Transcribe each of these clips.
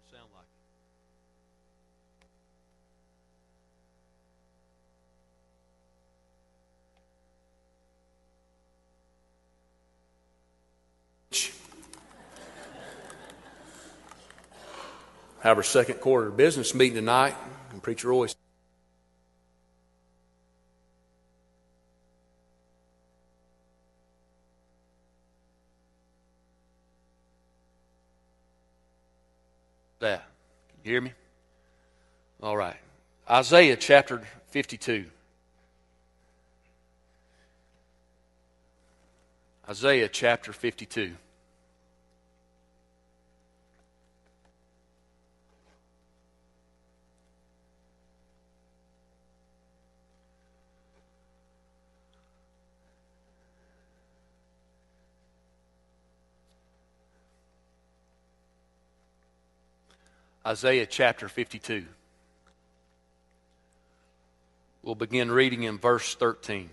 Sound like it. Have our second quarter business meeting tonight, and Preacher Roy. That. Can you hear me? All right. Isaiah chapter 52. Isaiah chapter 52. Isaiah chapter 52. We'll begin reading in verse 13.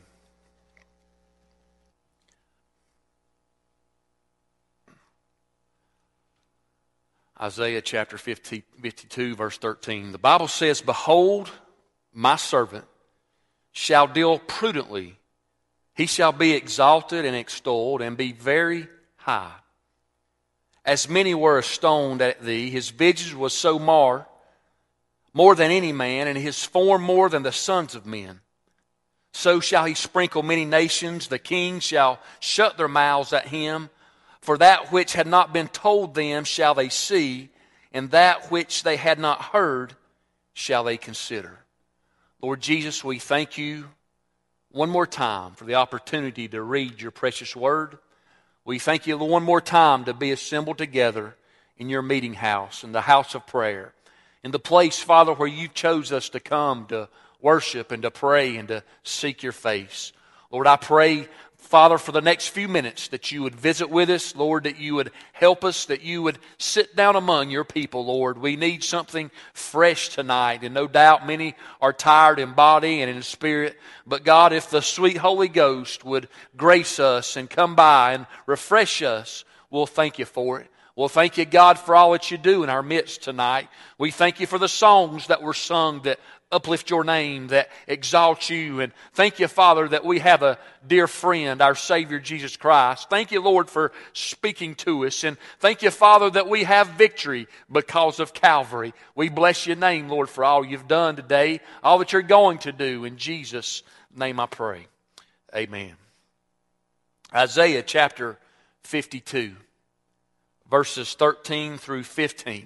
Isaiah chapter 52, verse 13. The Bible says, "Behold, my servant shall deal prudently. He shall be exalted and extolled and be very high. As many were astoned at thee, his visage was so more than any man, and his form more than the sons of men. So shall he sprinkle many nations. The kings shall shut their mouths at him. For that which had not been told them shall they see, and that which they had not heard shall they consider." Lord Jesus, we thank you one more time for the opportunity to read your precious word. We thank you one more time to be assembled together in your meeting house, in the house of prayer, in the place, Father, where you chose us to come to worship and to pray and to seek your face. Lord, I pray, Father, for the next few minutes that you would visit with us, Lord, that you would help us, that you would sit down among your people, Lord. We need something fresh tonight, and no doubt many are tired in body and in spirit. But God, if the sweet Holy Ghost would grace us and come by and refresh us, we'll thank you for it. Well, thank you, God, for all that you do in our midst tonight. We thank you for the songs that were sung that uplift your name, that exalt you. And thank you, Father, that we have a dear friend, our Savior, Jesus Christ. Thank you, Lord, for speaking to us. And thank you, Father, that we have victory because of Calvary. We bless your name, Lord, for all you've done today, all that you're going to do. In Jesus' name I pray. Amen. Isaiah chapter 52, verses 13 through 15.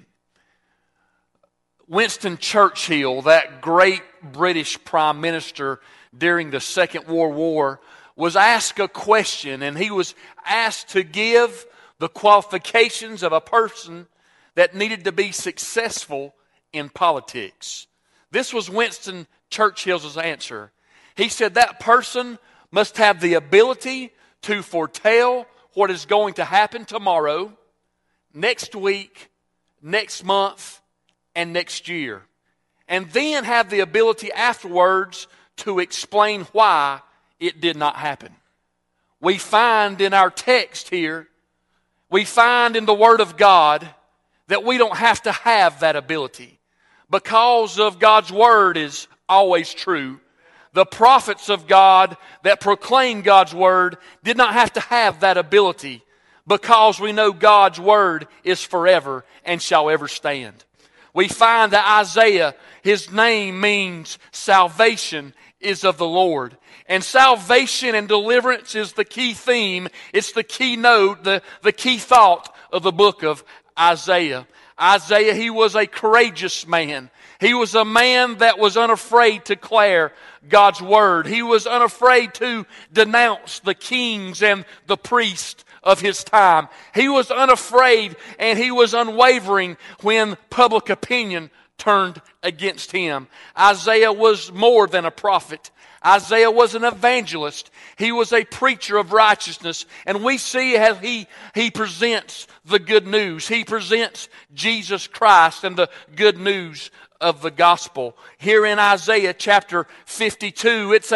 Winston Churchill, that great British Prime Minister during the Second World War, was asked a question, and he was asked to give the qualifications of a person that needed to be successful in politics. This was Winston Churchill's answer. He said that person must have the ability to foretell what is going to happen tomorrow, next week, next month, and next year, and then have the ability afterwards to explain why it did not happen. We find in our text here, we find in the Word of God that we don't have to have that ability, because of God's Word is always true. The prophets of God that proclaim God's Word did not have to have that ability, because we know God's Word is forever and shall ever stand. We find that Isaiah, his name means salvation is of the Lord. And salvation and deliverance is the key theme. It's the keynote, the key thought of the book of Isaiah. Isaiah, he was a courageous man. He was a man that was unafraid to declare God's word. He was unafraid to denounce the kings and the priests of his time. He was unafraid and he was unwavering when public opinion turned against him. Isaiah was more than a prophet. Isaiah was an evangelist. He was a preacher of righteousness. And we see how he presents the good news. He presents Jesus Christ and the good news of the gospel. Here in Isaiah chapter 52, it's a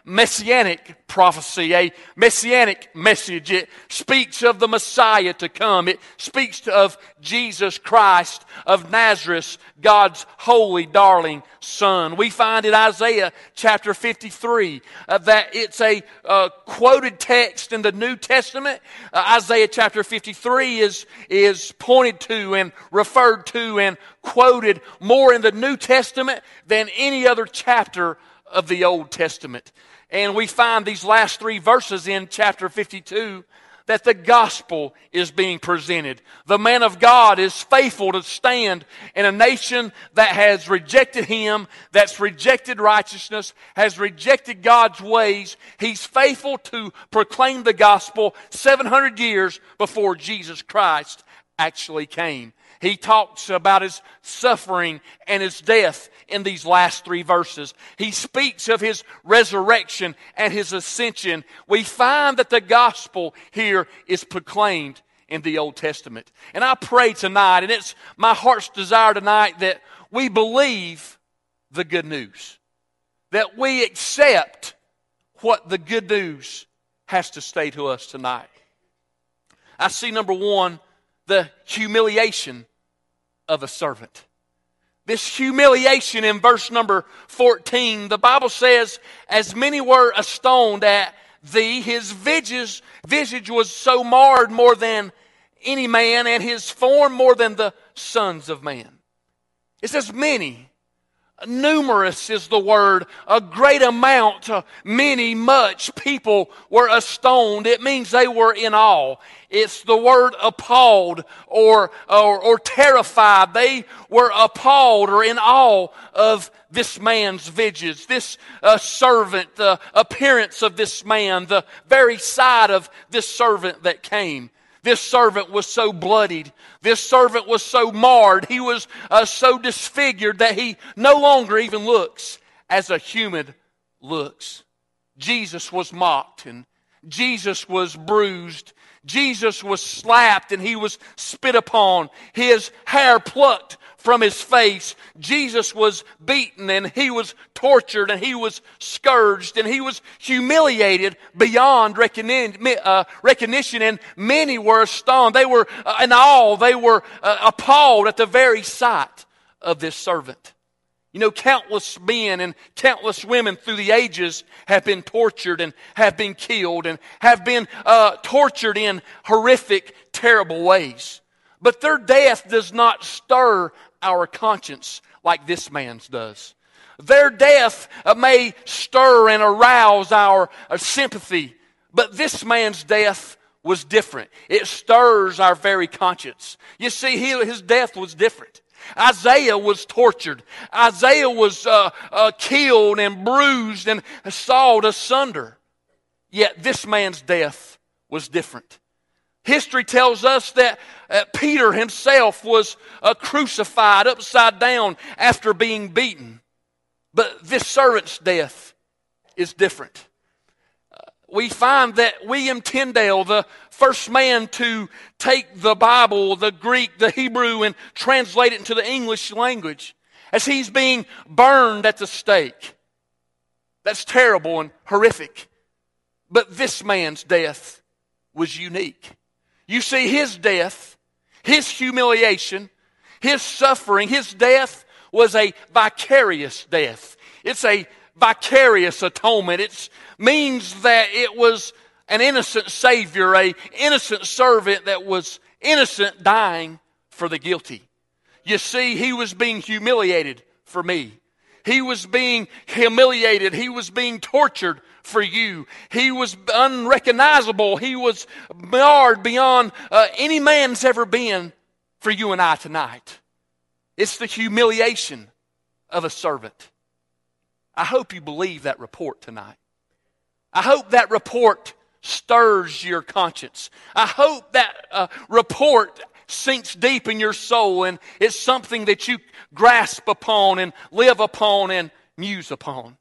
messianic prophecy, a messianic message. It speaks of the Messiah to come. It speaks of Jesus Christ of Nazareth, God's holy, darling Son. We find in Isaiah chapter 53 that it's a quoted text in the New Testament. Isaiah chapter 53 is pointed to and referred to and quoted more in the New Testament than any other chapter of the Old Testament. And we find these last three verses in chapter 52 that the gospel is being presented. The man of God is faithful to stand in a nation that has rejected Him, that's rejected righteousness, has rejected God's ways. He's faithful to proclaim the gospel 700 years before Jesus Christ actually came. He talks about His suffering and His death in these last three verses. He speaks of His resurrection and His ascension. We find that the gospel here is proclaimed in the Old Testament. And I pray tonight, and it's my heart's desire tonight, that we believe the good news. That we accept what the good news has to say to us tonight. I see, number one, the humiliation of a servant. This humiliation in verse number 14, the Bible says, as many were astonished at thee, his visage was so marred more than any man, and his form more than the sons of man. It says many. Numerous is the word. A great amount, many, much people were astonished. It means they were in awe. It's the word appalled or terrified. They were appalled or in awe of this man's visage, this servant, the appearance of this man, the very sight of this servant that came. This servant was so bloodied. This servant was so marred. He was so disfigured that he no longer even looks as a human looks. Jesus was mocked and Jesus was bruised. Jesus was slapped and He was spit upon. His hair plucked from His face. Jesus was beaten and He was tortured and He was scourged and He was humiliated beyond recognition, and many were astonished. They were in awe. They were appalled at the very sight of this servant. You know, countless men and countless women through the ages have been tortured and have been killed and have been tortured in horrific, terrible ways. But their death does not stir our conscience like this man's does. Their death may stir and arouse our sympathy, but this man's death was different. It stirs our very conscience. You see, his death was different. Isaiah was tortured. Isaiah was killed and bruised and sawed asunder. Yet this man's death was different. History tells us that Peter himself was crucified upside down after being beaten. But this servant's death is different. We find that William Tyndale, the first man to take the Bible, the Greek, the Hebrew, and translate it into the English language, as he's being burned at the stake. That's terrible and horrific. But this man's death was unique. You see, his death, his humiliation, his suffering, his death was a vicarious death. It's a vicarious atonement. It means that it was an innocent Savior, an innocent servant that was innocent dying for the guilty. You see, He was being humiliated for me. He was being humiliated. He was being tortured for you. He was unrecognizable. He was marred beyond any man's ever been for you and I tonight. It's the humiliation of a servant. I hope you believe that report tonight. I hope that report stirs your conscience. I hope that report sinks deep in your soul and it's something that you grasp upon and live upon and muse upon.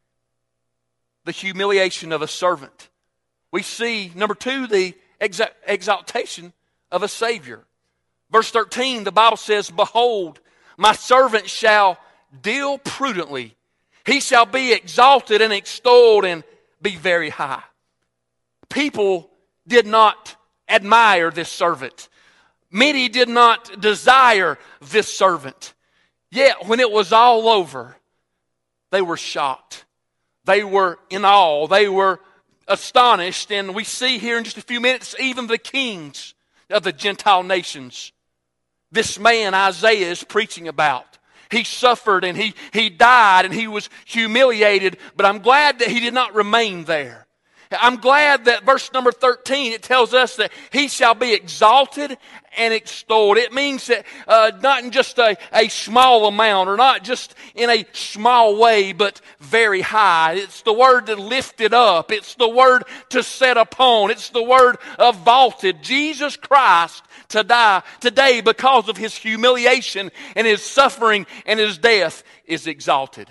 The humiliation of a servant. We see, number two, the exaltation of a Savior. Verse 13, the Bible says, "Behold, my servant shall deal prudently. He shall be exalted and extolled and be very high. People did not admire this servant. Many did not desire this servant. Yet when it was all over, they were shocked. They were in awe. They were astonished. And we see here in just a few minutes, even the kings of the Gentile nations, this man Isaiah is preaching about. He suffered and he died and he was humiliated, but I'm glad that he did not remain there. I'm glad that verse number 13, it tells us that he shall be exalted and extolled. It means that not in just a small amount or not just in a small way, but very high. It's the word to lift it up. It's the word to set upon. It's the word of vaulted. Jesus Christ to die today because of his humiliation and his suffering and his death is exalted.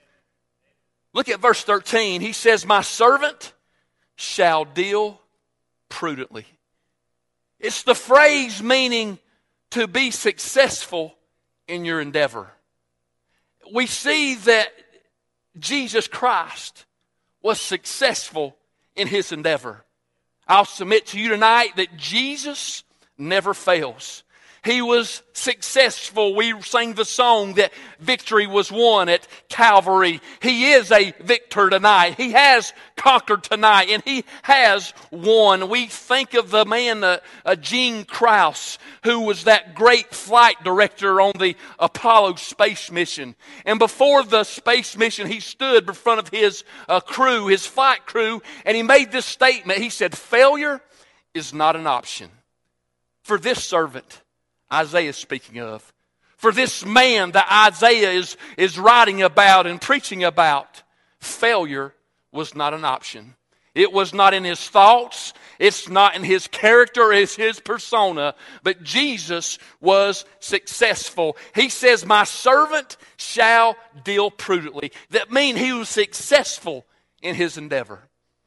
Look at verse 13. He says, my servant shall deal prudently. It's the phrase meaning to be successful in your endeavor. We see that Jesus Christ was successful in his endeavor. I'll submit to you tonight that Jesus never fails. He was successful. We sang the song that victory was won at Calvary. He is a victor tonight. He has conquered tonight, and he has won. We think of the man, Gene Krause, who was that great flight director on the Apollo space mission. And before the space mission, he stood in front of his crew, his flight crew, and he made this statement. He said, failure is not an option. For this servant, Isaiah is speaking of, for this man that Isaiah is writing about and preaching about, failure was not an option. It was not in his thoughts. It's not in his character. It's his persona. But Jesus was successful. He says, my servant shall deal prudently. That means he was successful in his endeavor.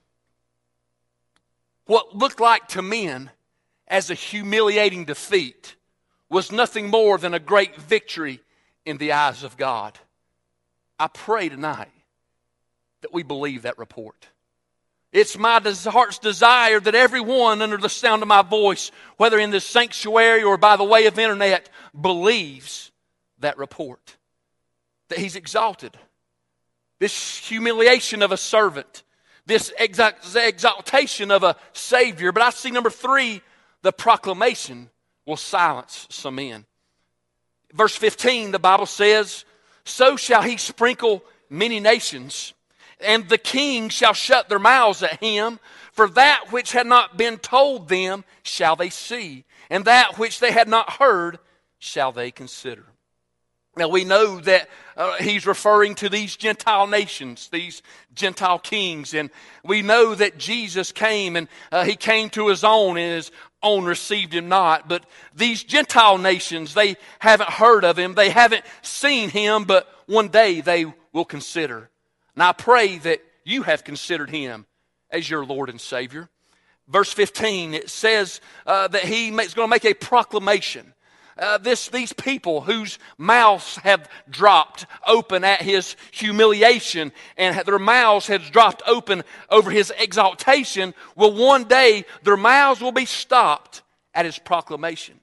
What looked like to men as a humiliating defeat was nothing more than a great victory in the eyes of God. I pray tonight that we believe that report. It's my heart's desire that everyone under the sound of my voice, whether in this sanctuary or by the way of internet, believes that report. That he's exalted. This humiliation of a servant. This exaltation of a Savior. But I see number 3, the proclamation will silence some men. Verse 15, the Bible says, so shall he sprinkle many nations, and the kings shall shut their mouths at him, for that which had not been told them shall they see, and that which they had not heard shall they consider. Now we know that he's referring to these Gentile nations, these Gentile kings, and we know that Jesus came and he came to his own and his own received him not. But these Gentile nations, they haven't heard of him, they haven't seen him, but one day they will consider. And I pray that you have considered him as your Lord and Savior. Verse 15, it says that he is going to make a proclamation. These people whose mouths have dropped open at his humiliation and their mouths has dropped open over his exaltation, will one day, their mouths will be stopped at his proclamation.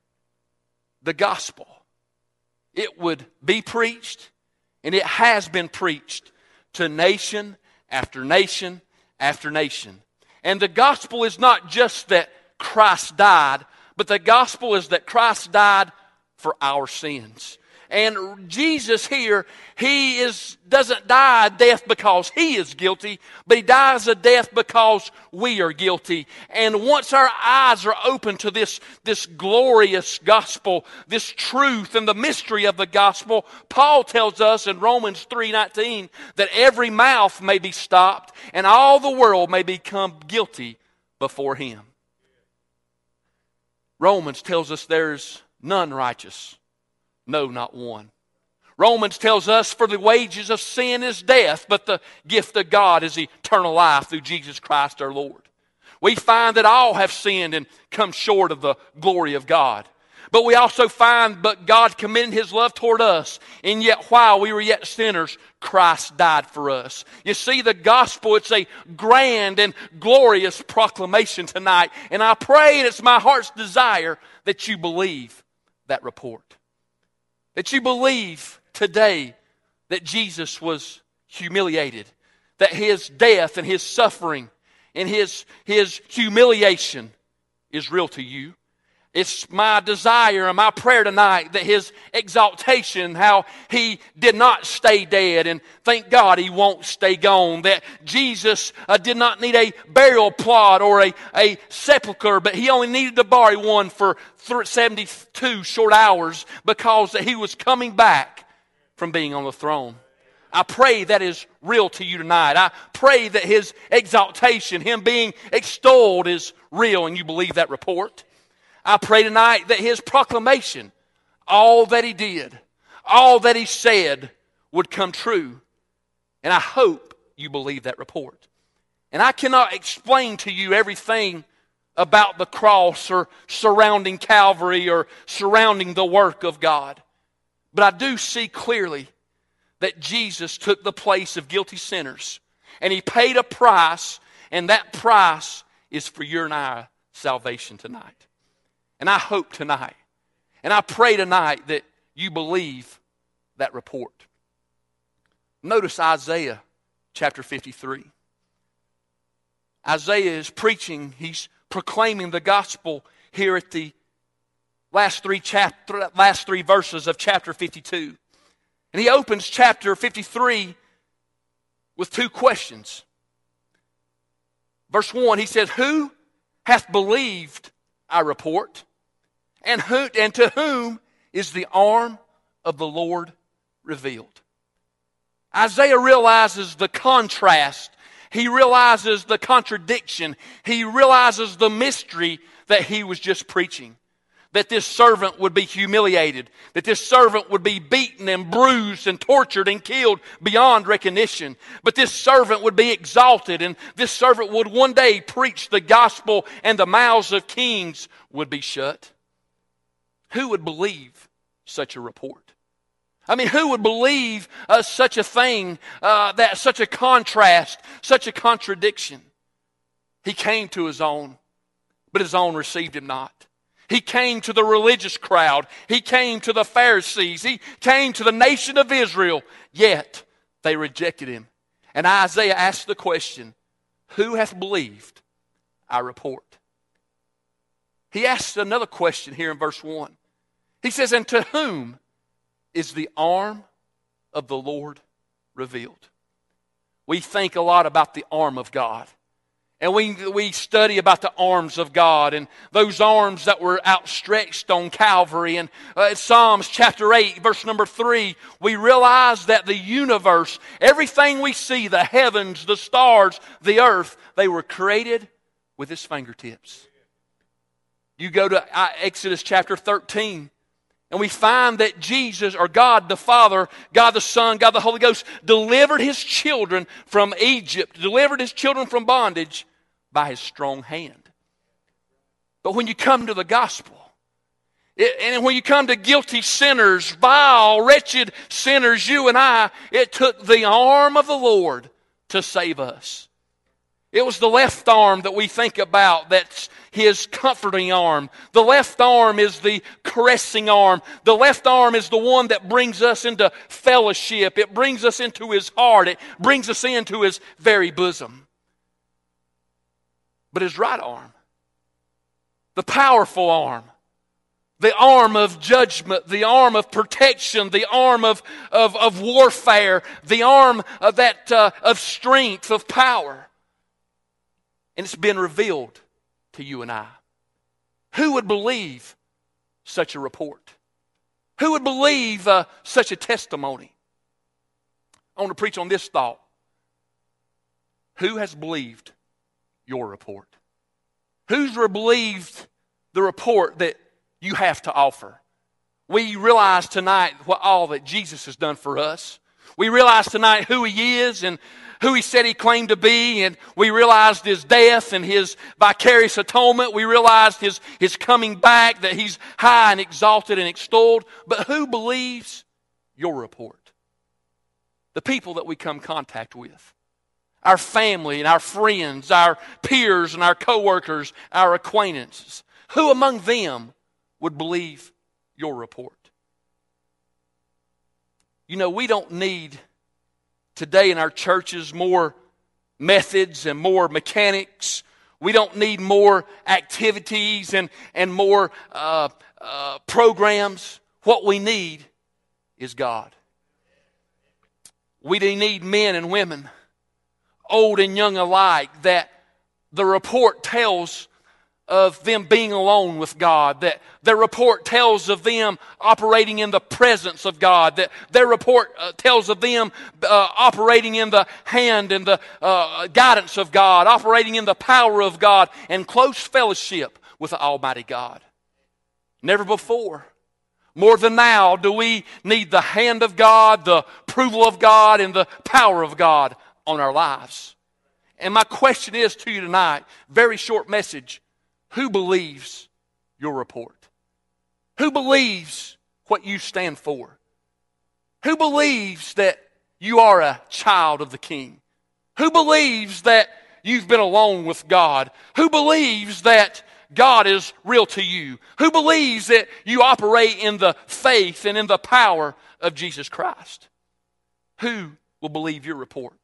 The gospel, it would be preached, and it has been preached to nation after nation after nation. And the gospel is not just that Christ died, but the gospel is that Christ died for our sins. And Jesus here, he doesn't die a death because he is guilty, but he dies a death because we are guilty. And once our eyes are open to this glorious gospel, this truth and the mystery of the gospel, Paul tells us in Romans 3:19 that every mouth may be stopped and all the world may become guilty before him. Romans tells us there's none righteous. No, not one. Romans tells us for the wages of sin is death, but the gift of God is eternal life through Jesus Christ our Lord. We find that all have sinned and come short of the glory of God. But we also find, but God commended His love toward us, and yet while we were yet sinners, Christ died for us. You see, the gospel, it's a grand and glorious proclamation tonight. And I pray, and it's my heart's desire, that you believe that report. That you believe today that Jesus was humiliated. That His death and His suffering and His humiliation is real to you. It's my desire and my prayer tonight that His exaltation, how He did not stay dead, and thank God He won't stay gone. That Jesus did not need a burial plot or a sepulcher, but He only needed to borrow one for 72 short hours because that He was coming back from being on the throne. I pray that is real to you tonight. I pray that His exaltation, Him being extolled, is real and you believe that report. I pray tonight that His proclamation, all that He did, all that He said would come true. And I hope you believe that report. And I cannot explain to you everything about the cross or surrounding Calvary or surrounding the work of God. But I do see clearly that Jesus took the place of guilty sinners. And He paid a price, and that price is for your and I salvation tonight. And I hope tonight, and I pray tonight that you believe that report. Notice Isaiah chapter 53. Isaiah is preaching, he's proclaiming the gospel here at the last three verses of chapter 52. And he opens chapter 53 with two questions. Verse 1, he says, "Who hath believed our report? And to whom is the arm of the Lord revealed?" Isaiah realizes the contrast. He realizes the contradiction. He realizes the mystery that he was just preaching. That this servant would be humiliated. That this servant would be beaten and bruised and tortured and killed beyond recognition. But this servant would be exalted, and this servant would one day preach the gospel, and the mouths of kings would be shut. Who would believe such a report? I mean, who would believe such a thing, that such a contrast, such a contradiction? He came to His own, but His own received Him not. He came to the religious crowd. He came to the Pharisees. He came to the nation of Israel, yet they rejected Him. And Isaiah asked the question, who hath believed our report? He asked another question here in verse 1. He says, "And to whom is the arm of the Lord revealed?" We think a lot about the arm of God. And we study about the arms of God and those arms that were outstretched on Calvary. And in Psalms chapter 8, verse number 3, we realize that the universe, everything we see, the heavens, the stars, the earth, they were created with His fingertips. You go to Exodus chapter 13, and we find that Jesus, or God the Father, God the Son, God the Holy Ghost, delivered His children from Egypt, delivered His children from bondage by His strong hand. But when you come to the gospel, and when you come to guilty sinners, vile, wretched sinners, you and I, it took the arm of the Lord to save us. It was the left arm that we think about, that's His comforting arm. The left arm is the caressing arm. The left arm is the one that brings us into fellowship. It brings us into His heart. It brings us into His very bosom. But His right arm, the powerful arm, the arm of judgment, the arm of protection, the arm of warfare, the arm of strength, of power. And it's been revealed to you and I. Who would believe such a report? Who would believe such a testimony? I want to preach on this thought. Who has believed your report? Who's believed the report that you have to offer? We realize tonight what all that Jesus has done for us. We realize tonight who He is and who He said He claimed to be, and we realized His death and His vicarious atonement. We realized His coming back, that He's high and exalted and extolled. But who believes your report? The people that we come in contact with. Our family and our friends, our peers and our coworkers, our acquaintances. Who among them would believe your report? You know, we don't need today in our churches more methods and more mechanics. We don't need more activities and more programs. What we need is God. We need men and women, old and young alike, that the report tells of them being alone with God, that their report tells of them operating in the presence of God, that their report tells of them operating in the hand and the guidance of God, operating in the power of God, and close fellowship with the Almighty God. Never before, more than now, do we need the hand of God, the approval of God, and the power of God on our lives. And my question is to you tonight, very short message: who believes your report? Who believes what you stand for? Who believes that you are a child of the King? Who believes that you've been alone with God? Who believes that God is real to you? Who believes that you operate in the faith and in the power of Jesus Christ? Who will believe your report?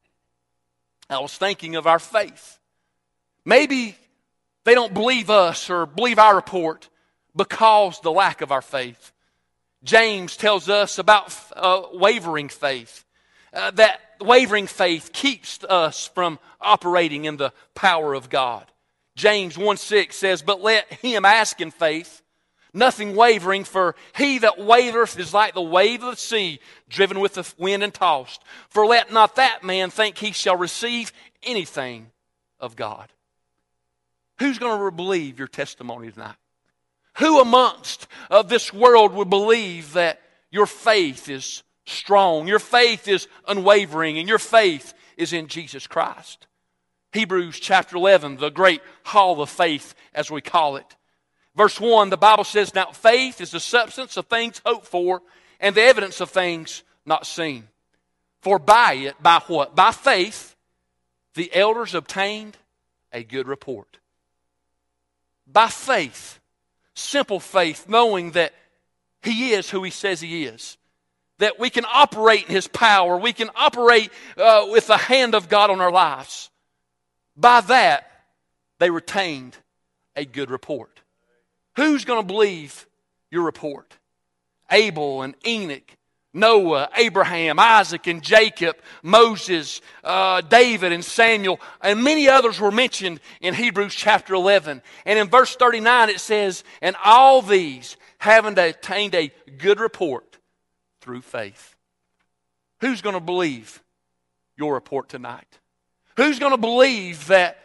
I was thinking of our faith. Maybe they don't believe us or believe our report because the lack of our faith. James tells us about wavering faith. That wavering faith keeps us from operating in the power of God. James 1:6 says, "But let him ask in faith, nothing wavering, for he that wavereth is like the wave of the sea, driven with the wind and tossed. For let not that man think he shall receive anything of God." Who's going to believe your testimony tonight? Who amongst of this world would believe that your faith is strong, your faith is unwavering, and your faith is in Jesus Christ? Hebrews chapter 11, the great hall of faith, as we call it. Verse 1, the Bible says, "Now faith is the substance of things hoped for, and the evidence of things not seen. For by it," by what? By faith, "the elders obtained a good report." By faith, simple faith, knowing that He is who He says He is. That we can operate in His power. We can operate with the hand of God on our lives. By that, they retained a good report. Who's going to believe your report? Abel and Enoch, Noah, Abraham, Isaac and Jacob, Moses, David and Samuel, and many others were mentioned in Hebrews chapter 11. And in verse 39 it says, "And all these, having attained a good report through faith." Who's going to believe your report tonight? Who's going to believe that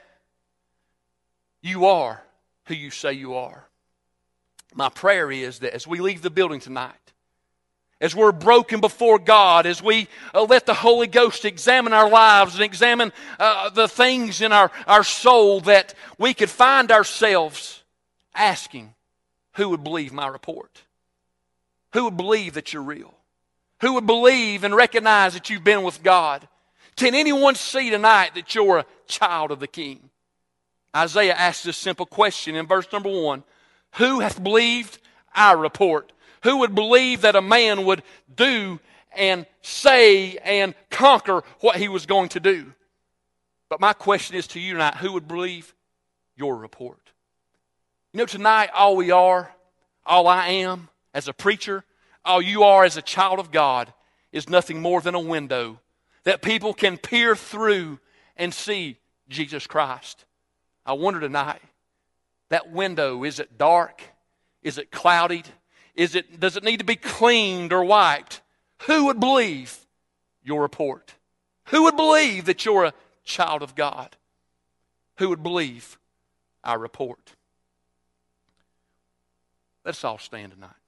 you are who you say you are? My prayer is that as we leave the building tonight, as we're broken before God, as we let the Holy Ghost examine our lives and examine the things in our soul, that we could find ourselves asking, who would believe my report? Who would believe that you're real? Who would believe and recognize that you've been with God? Can anyone see tonight that you're a child of the King? Isaiah asks this simple question in verse number 1. Who hath believed our report? Who would believe that a man would do and say and conquer what he was going to do? But my question is to you tonight, who would believe your report? You know, tonight all we are, all I am as a preacher, all you are as a child of God is nothing more than a window that people can peer through and see Jesus Christ. I wonder tonight, that window, is it dark? Is it clouded? Does it need to be cleaned or wiped? Who would believe your report? Who would believe that you're a child of God? Who would believe our report? Let's all stand tonight.